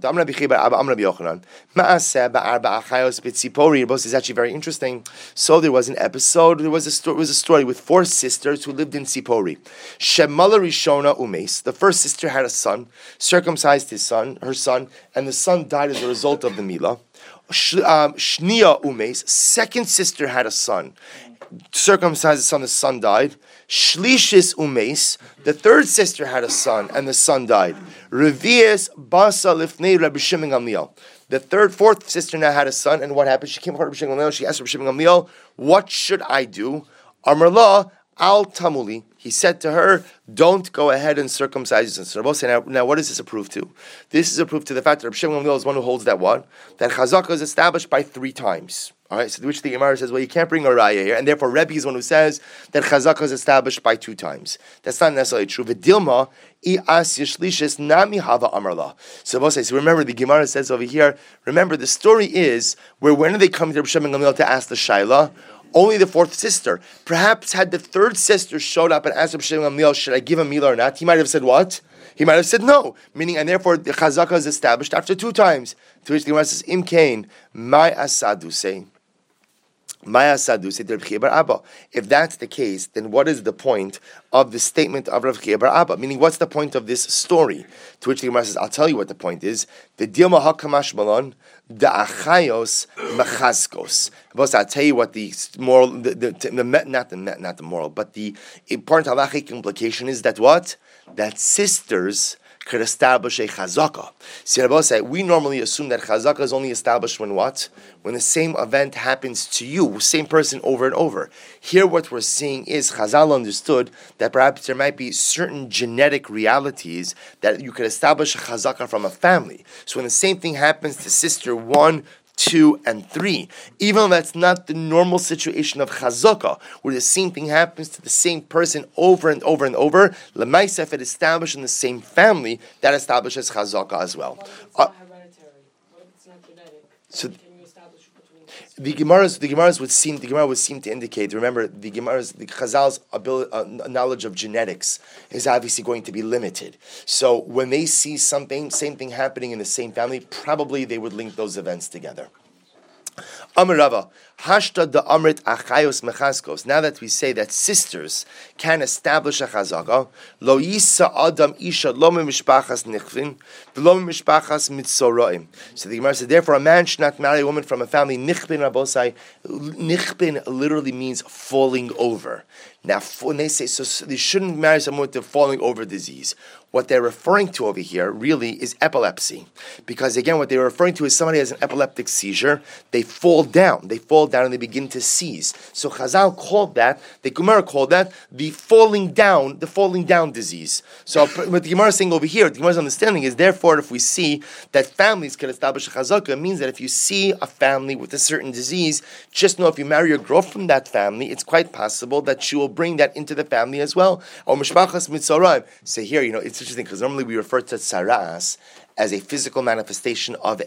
is actually very interesting. So there was an episode, there was a story with 4 sisters who lived in Tzipori. Shemala Rishona Umes, the first sister had a son, circumcised her son, and the son died as a result of the Milah. Shnia Umes, second sister had a son, circumcised the son died. Shlishis Umes, the third sister had a son, and the son died. Revius Basa Lifnei Rabbi Shimon Gamliel. The fourth sister now had a son, and what happened? She came to Rabbi Shimon Gamliel. She asked Rabbi Shimon Gamliel, "What should I do?" Amrullah al Tamuli. He said to her, "Don't go ahead and circumcise your son." Now, what does this prove to? This is a proof to the fact that Rabbi Shimon Gamliel is one who holds that what? That chazaka is established by 3 times. All right, so which the Gemara says, well, you can't bring a raya here, and therefore Rebbe is one who says that chazaka is established by 2 times. That's not necessarily true. V'dilma i'as yishlishis nami hava amarla. So remember, the Gemara says over here. Remember, the story is where when did they come to Rabbi Shimon Gamliel to ask the shaila? Only the 4th sister. Perhaps had the 3rd sister showed up and asked Rabbi Shimon Gamliel, should I give a milah or not? He might have said what? He might have said no, meaning, and therefore the chazaka is established after 2 times. To which the Gemara says, Im kain, my asadu say. If that's the case, then what is the point of the statement of Rav Chiya bar Abba? Meaning, what's the point of this story? To which the Gemara says, I'll tell you what the point is. The Dilma hakamash malon, the achayos machaskos. I'll tell you what the moral, not the moral, but the important halachic implication is that what? That sisters could establish a chazaka. See, we normally assume that chazaka is only established when what? When the same event happens to you, same person over and over. Here what we're seeing is Chazal understood that perhaps there might be certain genetic realities that you could establish a chazaka from a family. So when the same thing happens to sister 1, 2, and 3, even though that's not the normal situation of chazaka, where the same thing happens to the same person over and over and over, l'maisa, if it established in the same family, that establishes chazaka as well. What if it's not hereditary? What if it's not genetic? So can you establish between the Gemara would seem to indicate. Remember, the Chazal's knowledge of genetics is obviously going to be limited. So when they see same thing happening in the same family, probably they would link those events together. Amar Rava, Hashta da Amrit Achayos Mechaskos. Now that we say that sisters can establish a chazaka, Lo Yisa Adam Isha Lo Mishpachas Nichvin, Lo Mishpachas Mitzoroim. So the Gemara said, therefore, a man should not marry a woman from a family Nichbin Rabosai. Nichbin literally means falling over. Now, when they say so, they shouldn't marry someone with a falling over disease. What they're referring to over here really is epilepsy, because again, what they're referring to is somebody has an epileptic seizure. They fall down and they begin to seize. So Chazal called that, the Gemara called that the falling down disease. So what the Gemara is saying over here, the Gemara's understanding is, therefore, if we see that families can establish a chazaka, it means that if you see a family with a certain disease, just know if you marry a girl from that family, it's quite possible that she will bring that into the family as well. Or mishpachas mitzoraim. So here, it's interesting because normally we refer to tsaras as a physical manifestation of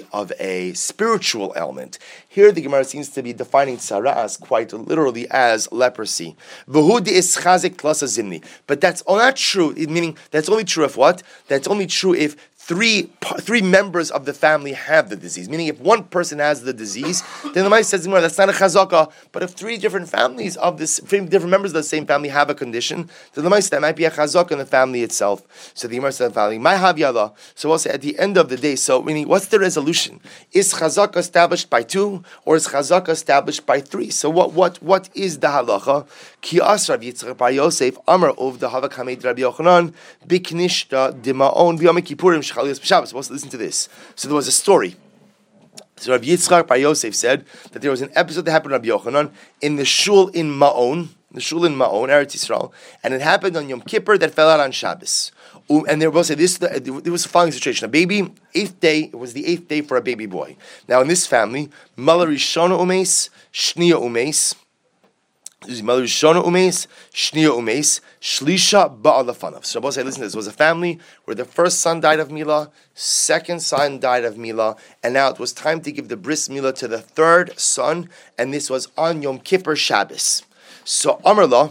a spiritual element. Here the Gemara seems to be defining tsaras quite literally as leprosy. But that's not true, meaning that's only true if what? That's only true if three members of the family have the disease. Meaning, if one person has the disease, then the Gemara says that's not a chazaka. But if three different members of the same family have a condition, then the Gemara says that might be a chazaka in the family itself. So the Gemara says the family, my havyala. So we'll say at the end of the day. So meaning, what's the resolution? Is chazaka established by 2 or is chazaka established by 3? So what is the halacha? Ki asrav Yitzchak bar Yosef Amar of the Havak Hamed Rabbi Yochanan Biknishta Dimaon B'Yom Kippurim Shechalios B'Shabbos. Supposed to listen to this. So there was a story. So Rabbi Yitzchak bar Yosef said that there was an episode that happened to Rabbi Yochanan in the shul in Ma'on, Eretz Yisrael, and it happened on Yom Kippur that fell out on Shabbos. And they were both saying there was the following situation: a baby, 8th day. It was the 8th day for a baby boy. Now in this family, Mala Rishona Umes, Shnia Umes. Mala Rishona Umes, Shnia Umes, Shlisha Ba'alafanav. So both say, listen to this. It was a family where the first son died of Milah, second son died of Milah, and now it was time to give the bris Milah to the third son, and this was on Yom Kippur Shabbos. So Amarla.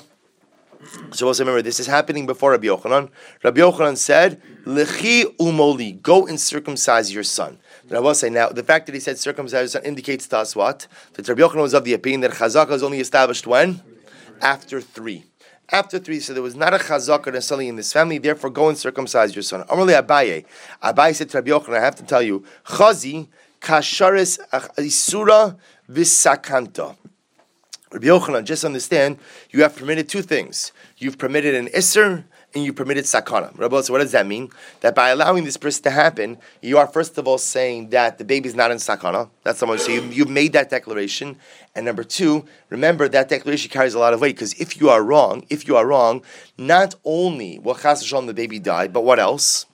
So also remember, this is happening before Rabbi Yochanan. Rabbi Yochanan said, Lechi umoli, go and circumcise your son. But I will say now, the fact that he said circumcise your son indicates to us what? That Rabbi Yochanan was of the opinion that chazaka is only established when? After 3. After 3, so there was not a chazaka necessarily in this family, therefore go and circumcise your son. Amarli Abaye. Abaye said to Rabbi Yochanan, I have to tell you, Chazi kasharis isura visakanta. Rabbi Yochanan, just understand, you have permitted 2 things. You've permitted an isser and you permitted sakana. Rabbi, so what does that mean? That by allowing this bris to happen, you are first of all saying that the baby is not in sakana. That's someone. So you've made that declaration. And number 2, remember that declaration carries a lot of weight, because if you are wrong, not only will chas v'shalom the baby died, but what else?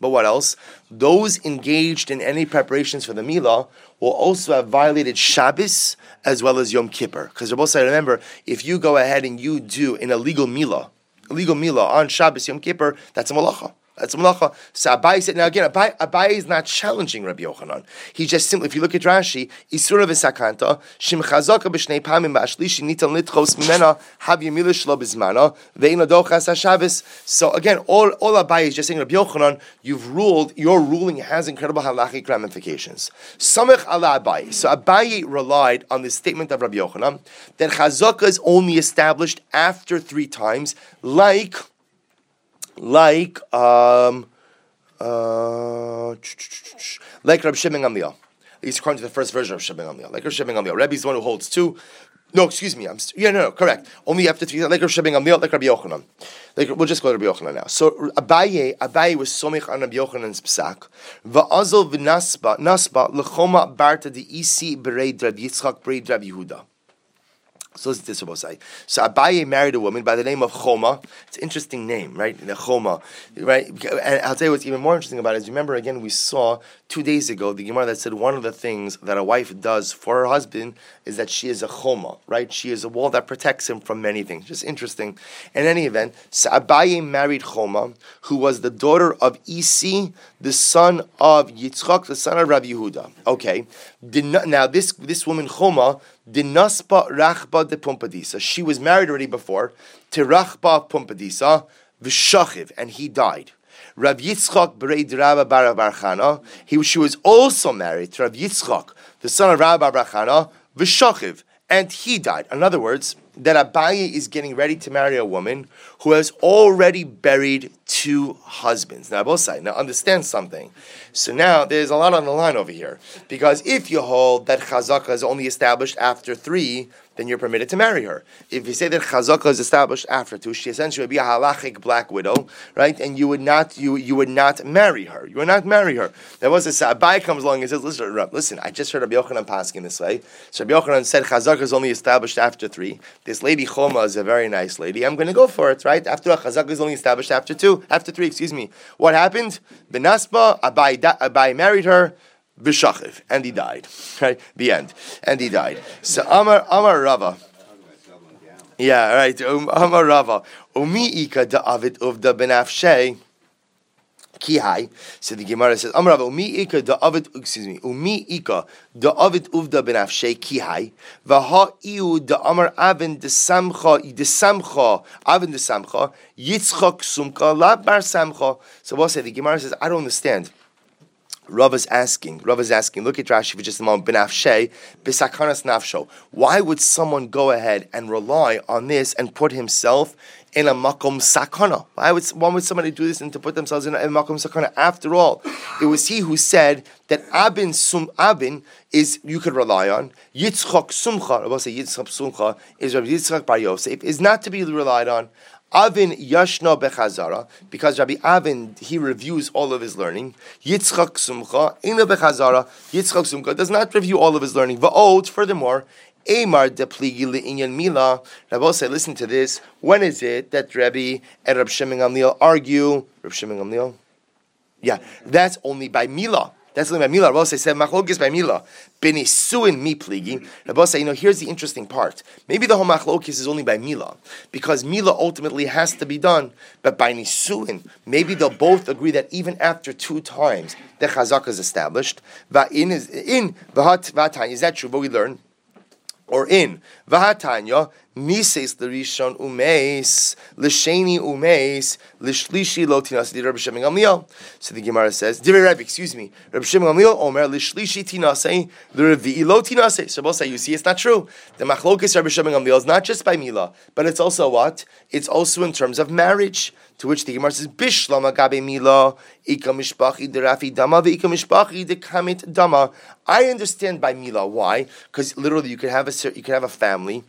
Those engaged in any preparations for the milah will also have violated Shabbos as well as Yom Kippur. Because Rabbi said, remember, if you go ahead and you do an illegal milah on Shabbos, Yom Kippur, that's a malacha. So Abaye said, now again, Abaye is not challenging Rabbi Yochanan. He just simply, if you look at Rashi, Isura v'sakanta, Shim chazaka b'shnei pamim b'ashlishi nitan litchos mimena hav yemilah shlo b'zmana ve'in adochas haShabbos. So again, all Abaye is just saying, Rabbi Yochanan, your ruling has incredible halachic ramifications. Samech ala Abaye. So Abaye relied on the statement of Rabbi Yochanan that chazaka is only established after 3 times, like Rabbi Shimon Gamliel. At least according to the first version of Shimon Gamliel. Like Rabbi Shimon Gamliel. Rebbe is the one who holds 2. No, excuse me. Correct. Only after 3. Like Rabbi Shimon Gamliel, like Rabbi Yochanan. We'll just go to Rabbi Yochanan now. So Abaye was somich on Rabbi Yochanan's psak. Va'azol v'nasba l'choma barta di isi bereid Rabbi Yitzchak bereid Rabbi Yehuda. So listen to this, Rabbi. So Abaye married a woman by the name of Choma. It's an interesting name, right? Choma, right? And I'll tell you what's even more interesting about it is, remember again, we saw 2 days ago the Gemara that said one of the things that a wife does for her husband is that she is a Choma, right? She is a wall that protects him from many things. Just interesting. In any event, so Abaye married Choma, who was the daughter of Isi, the son of Yitzchak, the son of Rabbi Yehuda. Okay. Now this woman Choma, Dinaspa Rachba de Pumpadisa. She was married already before to Rachba Pumpadisa, V'shachiv, and he died. Rav Yitzchak Bereid Rabba Bar Chana. She was also married to Rav Yitzchak, the son of Rabba Bar Chana, V'shachiv, and he died. In other words, that Abaye is getting ready to marry a woman who has already buried 2 husbands. Now, both sides. Now, understand something. So now, there's a lot on the line over here. Because if you hold that chazaka is only established after 3, then you're permitted to marry her. If you say that chazaka is established after 2, she essentially would be a halachic black widow, right? And you would not marry her. You would not marry her. There was this Abaye comes along and says, listen, I just heard Rabbi Yochanan pasking this way. So Rabbi Yochanan said chazaka is only established after 3. This lady Choma is a very nice lady. I'm going to go for it, right? After all, chazaka is only established after 3, excuse me. What happened? Benaspa, Abaye married her, V'shachiv, and he died. Right? The end. And he died. So Amar Rava. Yeah, right. Amar Rava. Umi ika da'avid uvda benafshe kihai. So the Gemara says, Amar Rava, Umi ika da'avid uvda benafshe kihai. V'ha iu da'amar avin desamcha avin desamcha yitzchak sumka la bar samcha. So we'll say, the Gemara says, I don't understand. Rav is asking, look at Rashi for just a moment, B'nafshei, b'sakanas nafsho. Why would someone go ahead and rely on this and put himself in a makom sakana? Why would somebody do this and to put themselves in a makom sakana? After all, it was he who said that Abin is, you could rely on. Yitzchak Sumcha, I will say Yitzchak Sumcha, is Rabbi Yitzchak Bar Yosef, is not to be relied on. Avin Yashna Bechazara, because Rabbi Avin, he reviews all of his learning. Yitzchak Sumcha, Ina Bechazara, Yitzchak Sumcha does not review all of his learning. Va'od, furthermore, Eimar de pligi le'inyan mila. Rabbi say, listen to this. When is it that Rabbi and Rabbi Shimon Gamliel argue? Rabbi Shimon Gamliel? Yeah, that's only by mila. That's only by mila. Rabbi said, machlokes by mila. Benisuin mi pligi. Rabbi say, here's the interesting part. Maybe the whole machlokes is only by mila, because mila ultimately has to be done. But by nisuin, maybe they'll both agree that even after 2 times, the chazaka is established. Va'in is in v'hat v'atan. Is that true? But we learn. Or in Vahatanya, Mises l'rishon umeis, l'sheni umeis, l'shlishi lo tinas di Rabbi Shimon Gamliel. So the Gemara says, Divrei Rebbe, excuse me, Rabbi Shimon Gamliel omer l'shlishi tinasei, l'revi'i lo tinasei. So both say, you see, it's not true. The machlokes Rabbi Shimon Gamliel is not just by Mila, but it's also what? It's also in terms of marriage. To which the Gemara says, Bishlam agabe Mila, ika mishpachi derafi dama, ve'ika mishpachi dekamit dama. I understand by Mila. Why? Because literally you could have a family,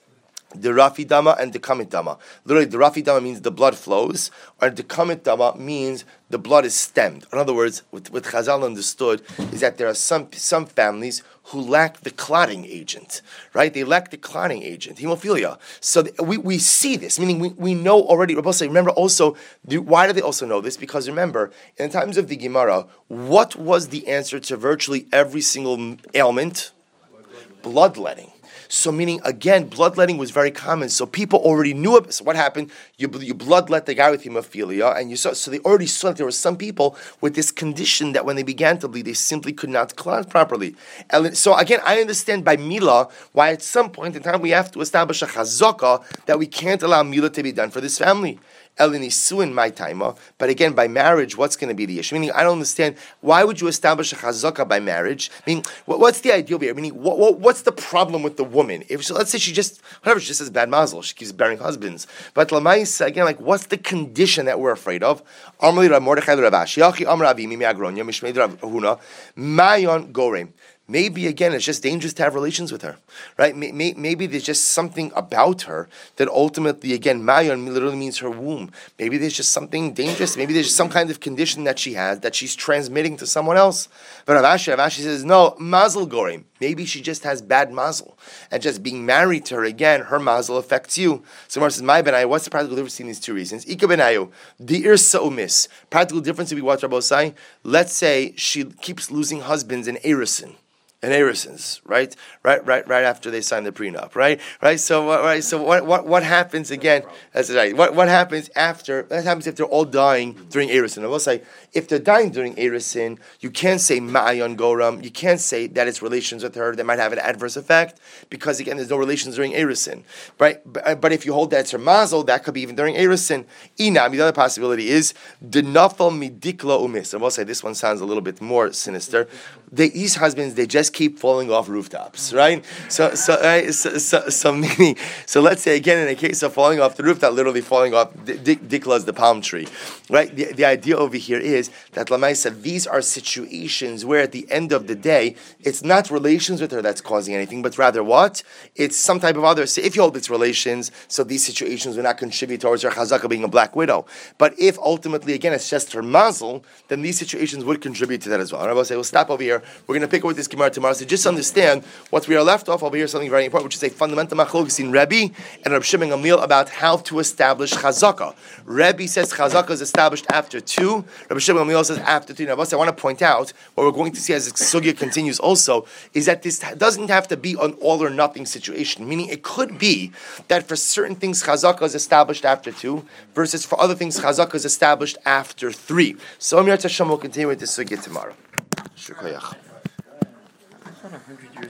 the Rafi Dama and the Kamit Dama. Literally, the Rafi Dama means the blood flows, or the Kamit Dama means the blood is stemmed. In other words, what Chazal understood is that there are some families who lack the clotting agent, right? They lack the clotting agent, hemophilia. So we see this, meaning we know already. Remember also, why do they also know this? Because remember, in the times of the Gemara, what was the answer to virtually every single ailment? Bloodletting. So meaning, again, bloodletting was very common. So people already knew it. So what happened? You bloodlet the guy with hemophilia, and so they already saw that there were some people with this condition that when they began to bleed, they simply could not clot properly. And so again, I understand by Mila why at some point in time we have to establish a chazaka that we can't allow Mila to be done for this family. Elinisuin my timer, but again by marriage, what's going to be the issue? Meaning, I don't understand why would you establish a chazaka by marriage? I mean, what's the ideal here? Meaning, what's the problem with the woman? If let's say she just has bad mazel, she keeps bearing husbands. But lamais again, like what's the condition that we're afraid of? Amrli Rav Mordechai Ravashi, Yachi Amr Avimi Me'agronya Mishmeid Rav Huna Mayon Gorem. Maybe, again, it's just dangerous to have relations with her, right? Maybe there's just something about her that ultimately, again, Mayon literally means her womb. Maybe there's just something dangerous. Maybe there's some kind of condition that she has that she's transmitting to someone else. But Ravashi says, no, mazel gorim. Maybe she just has bad mazel. And just being married to her, again, her mazel affects you. So Gemara says, my benayu, what's the practical difference between these 2 reasons? Ika benayu, the irsa umis. Practical difference would be what Rabbi say. Let's say she keeps losing husbands in Erison. And Erisons, right after they sign the prenup, right. So what happens again? That's right. What happens after? That happens if they're all dying during Erison. I will say, if they're dying during Erison, you can't say Ma'ayon Goram. You can't say that it's relations with her that might have an adverse effect because again, there's no relations during Erison, right? But if you hold that it's her mazel, that could be even during Erison. Inam. The other possibility is the nafal midikla umis. I will say this one sounds a little bit more sinister. These husbands, they just keep falling off rooftops, right? So let's say again, in a case of falling off the rooftop, literally falling off, dikla is the palm tree, right? The idea over here is that Lamaisa, these are situations where at the end of the day, it's not relations with her that's causing anything, but rather what? It's some type of other. So if you hold it's relations, so these situations will not contribute towards her chazaka being a black widow. But if ultimately, again, it's just her mazel, then these situations would contribute to that as well. And I will say, we'll stop over here. We're going to pick up with this Gemara tomorrow. So just understand what we are left off over here, something very important, which is a fundamental machlokes in Rebbe and Reb Shimon Gamliel about how to establish chazaka. Rebbe says chazaka is established after 2. Reb Shimon Gamliel says after 3. Now, I want to point out what we're going to see as the sugya continues also is that this doesn't have to be an all or nothing situation. Meaning, it could be that for certain things chazaka is established after 2, versus for other things chazaka is established after 3. So Amir Tashem will continue with this sugya tomorrow. Shukayach.